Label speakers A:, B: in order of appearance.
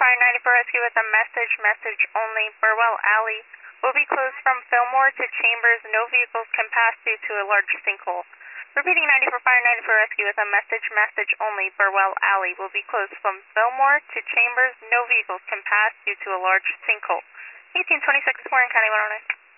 A: 94 Rescue with a message, message only. Burwell Alley will be closed from Fillmore to Chambers. No vehicles can pass due to a large sinkhole. Repeating 94 Fire 94 Rescue with a message, message only. Burwell Alley will be closed from Fillmore to Chambers. No vehicles can pass due to a large sinkhole. 1826 Warren County 109.